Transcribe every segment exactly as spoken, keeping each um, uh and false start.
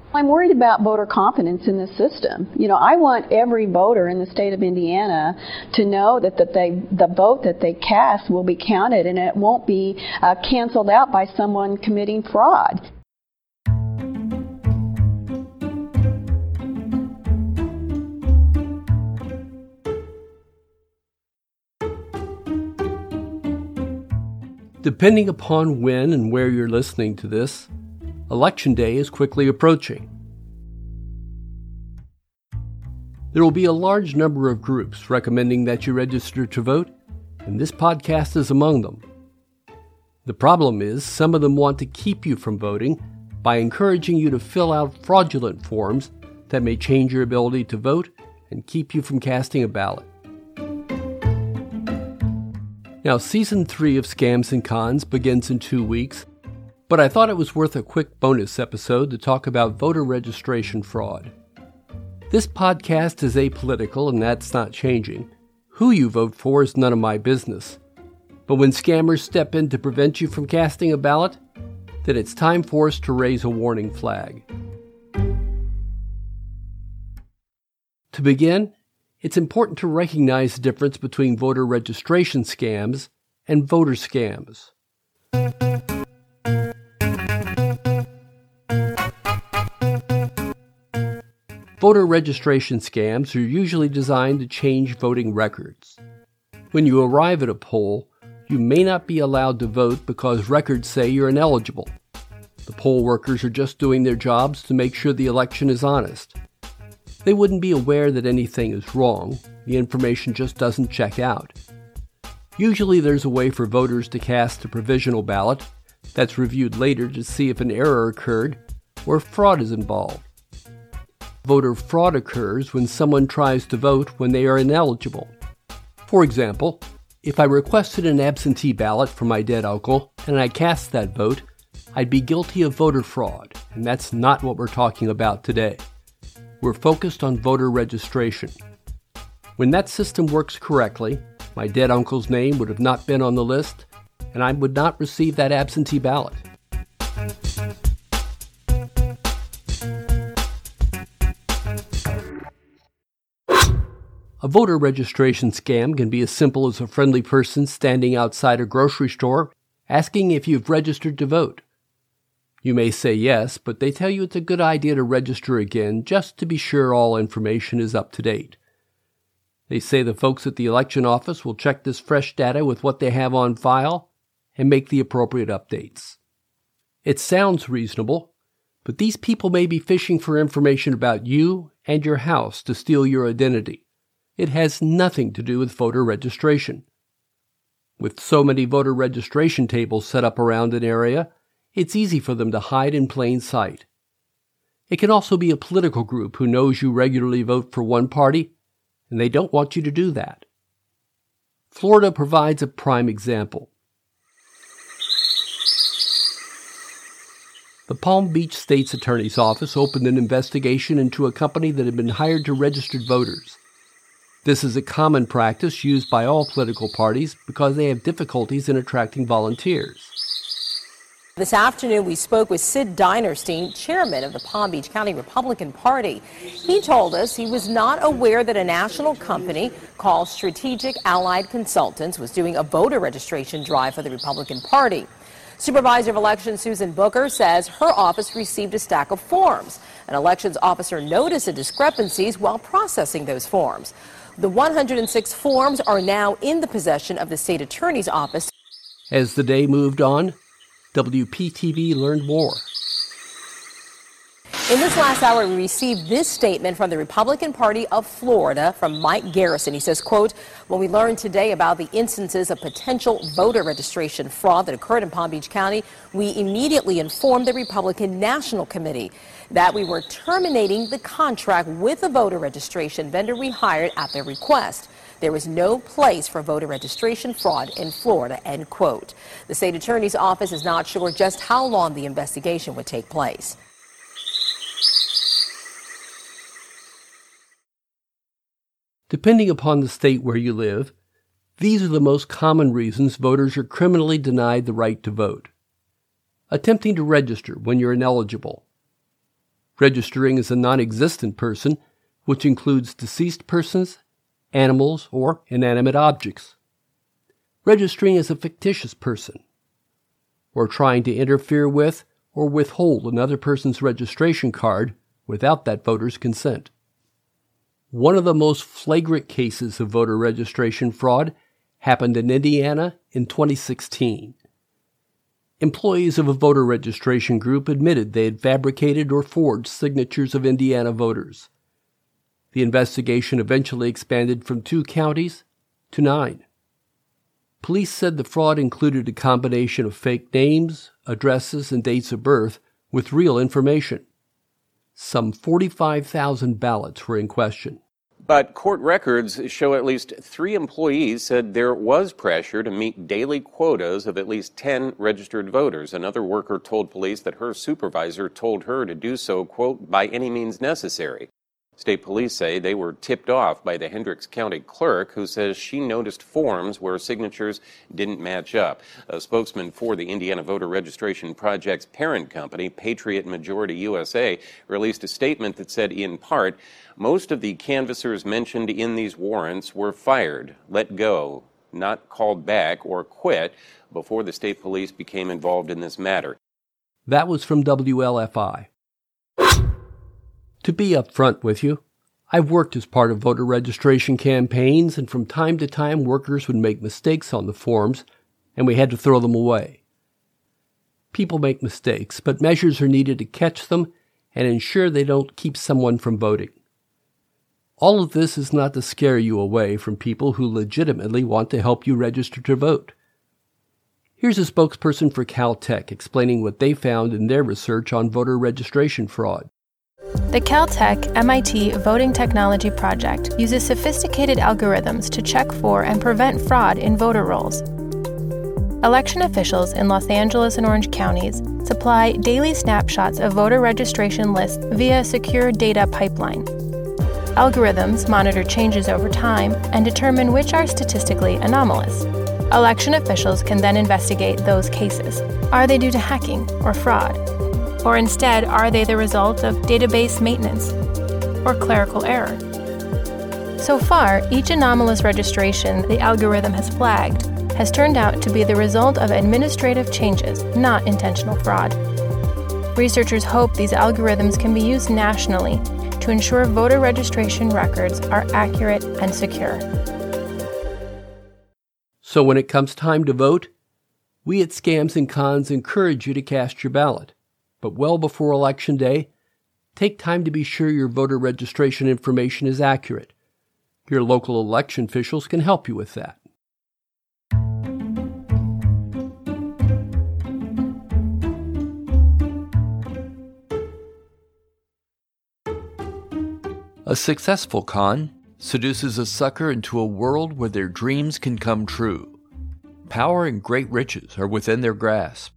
I'm worried about voter confidence in the system. You know, I want every voter in the state of Indiana to know that, that they, the vote that they cast will be counted and it won't be uh, canceled out by someone committing fraud. Depending upon when and where you're listening to this, Election Day is quickly approaching. There will be a large number of groups recommending that you register to vote, and this podcast is among them. The problem is, some of them want to keep you from voting by encouraging you to fill out fraudulent forms that may change your ability to vote and keep you from casting a ballot. Now, Season three of Scams and Cons begins in two weeks, but I thought it was worth a quick bonus episode to talk about voter registration fraud. This podcast is apolitical, and that's not changing. Who you vote for is none of my business. But when scammers step in to prevent you from casting a ballot, then it's time for us to raise a warning flag. To begin, it's important to recognize the difference between voter registration scams and voter scams. Voter registration scams are usually designed to change voting records. When you arrive at a poll, you may not be allowed to vote because records say you're ineligible. The poll workers are just doing their jobs to make sure the election is honest. They wouldn't be aware that anything is wrong. The information just doesn't check out. Usually there's a way for voters to cast a provisional ballot that's reviewed later to see if an error occurred or if fraud is involved. Voter fraud occurs when someone tries to vote when they are ineligible. For example, if I requested an absentee ballot for my dead uncle and I cast that vote, I'd be guilty of voter fraud, and that's not what we're talking about today. We're focused on voter registration. When that system works correctly, my dead uncle's name would have not been on the list, and I would not receive that absentee ballot. A voter registration scam can be as simple as a friendly person standing outside a grocery store asking if you've registered to vote. You may say yes, but they tell you it's a good idea to register again just to be sure all information is up to date. They say the folks at the election office will check this fresh data with what they have on file and make the appropriate updates. It sounds reasonable, but these people may be fishing for information about you and your house to steal your identity. It has nothing to do with voter registration. With so many voter registration tables set up around an area, it's easy for them to hide in plain sight. It can also be a political group who knows you regularly vote for one party, and they don't want you to do that. Florida provides a prime example. The Palm Beach State's Attorney's Office opened an investigation into a company that had been hired to register voters. This is a common practice used by all political parties because they have difficulties in attracting volunteers. This afternoon, we spoke with Sid Dinerstein, chairman of the Palm Beach County Republican Party. He told us he was not aware that a national company called Strategic Allied Consultants was doing a voter registration drive for the Republican Party. Supervisor of Elections Susan Booker says her office received a stack of forms. An elections officer noticed the discrepancies while processing those forms. The one hundred six forms are now in the possession of the state attorney's office. As the day moved on, W P T V learned more. In this last hour, we received this statement from the Republican Party of Florida from Mike Garrison. He says, quote, when we learned today about the instances of potential voter registration fraud that occurred in Palm Beach County, we immediately informed the Republican National Committee that we were terminating the contract with the voter registration vendor we hired at their request. There was no place for voter registration fraud in Florida, end quote. The state attorney's office is not sure just how long the investigation would take place. Depending upon the state where you live, these are the most common reasons voters are criminally denied the right to vote. Attempting to register when you're ineligible. Registering as a non-existent person, which includes deceased persons, animals, or inanimate objects. Registering as a fictitious person, or trying to interfere with or withhold another person's registration card without that voter's consent. One of the most flagrant cases of voter registration fraud happened in Indiana in twenty sixteen. Employees of a voter registration group admitted they had fabricated or forged signatures of Indiana voters. The investigation eventually expanded from two counties to nine. Police said the fraud included a combination of fake names, addresses, and dates of birth with real information. Some forty-five thousand ballots were in question. But court records show at least three employees said there was pressure to meet daily quotas of at least ten registered voters. Another worker told police that her supervisor told her to do so, quote, by any means necessary. State police say they were tipped off by the Hendricks County clerk, who says she noticed forms where signatures didn't match up. A spokesman for the Indiana Voter Registration Project's parent company, Patriot Majority U S A, released a statement that said, in part, most of the canvassers mentioned in these warrants were fired, let go, not called back, or quit before the state police became involved in this matter. That was from W L F I. To be upfront with you, I've worked as part of voter registration campaigns, and from time to time workers would make mistakes on the forms, and we had to throw them away. People make mistakes, but measures are needed to catch them and ensure they don't keep someone from voting. All of this is not to scare you away from people who legitimately want to help you register to vote. Here's a spokesperson for Caltech explaining what they found in their research on voter registration fraud. The Caltech M I T Voting Technology Project uses sophisticated algorithms to check for and prevent fraud in voter rolls. Election officials in Los Angeles and Orange counties supply daily snapshots of voter registration lists via a secure data pipeline. Algorithms monitor changes over time and determine which are statistically anomalous. Election officials can then investigate those cases. Are they due to hacking or fraud? Or instead, are they the result of database maintenance or clerical error? So far, each anomalous registration the algorithm has flagged has turned out to be the result of administrative changes, not intentional fraud. Researchers hope these algorithms can be used nationally to ensure voter registration records are accurate and secure. So when it comes time to vote, we at Scams and Cons encourage you to cast your ballot. But well before Election Day, take time to be sure your voter registration information is accurate. Your local election officials can help you with that. A successful con seduces a sucker into a world where their dreams can come true. Power and great riches are within their grasp.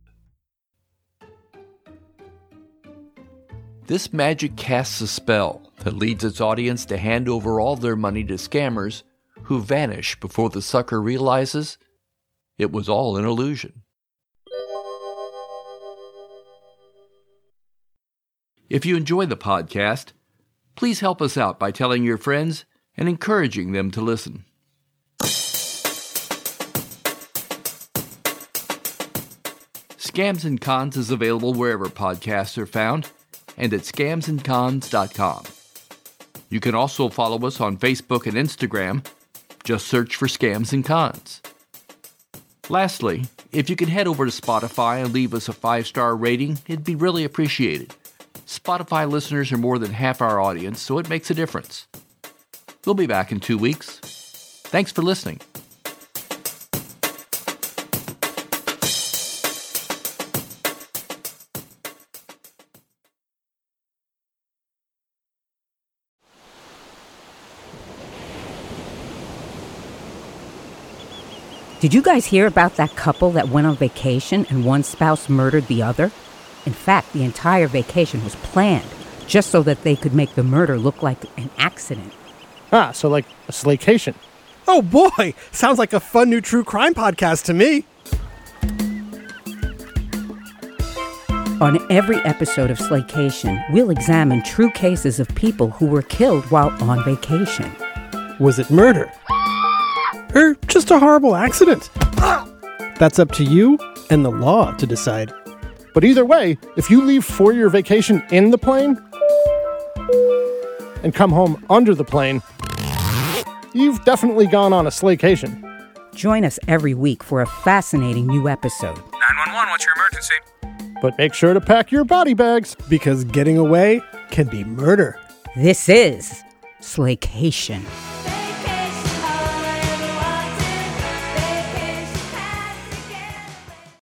This magic casts a spell that leads its audience to hand over all their money to scammers who vanish before the sucker realizes it was all an illusion. If you enjoy the podcast, please help us out by telling your friends and encouraging them to listen. Scams and Cons is available wherever podcasts are found, and at scams and cons dot com. You can also follow us on Facebook and Instagram. Just search for Scams and Cons. Lastly, if you could head over to Spotify and leave us a five-star rating, it'd be really appreciated. Spotify listeners are more than half our audience, so it makes a difference. We'll be back in two weeks. Thanks for listening. Did you guys hear about that couple that went on vacation and one spouse murdered the other? In fact, the entire vacation was planned just so that they could make the murder look like an accident. Ah, so like a slaycation. Oh boy, sounds like a fun new true crime podcast to me. On every episode of Slaycation, we'll examine true cases of people who were killed while on vacation. Was it murder? Or just a horrible accident? That's up to you and the law to decide. But either way, if you leave for your vacation in the plane and come home under the plane, you've definitely gone on a slaycation. Join us every week for a fascinating new episode. nine one one, what's your emergency? But make sure to pack your body bags. Because getting away can be murder. This is Slaycation.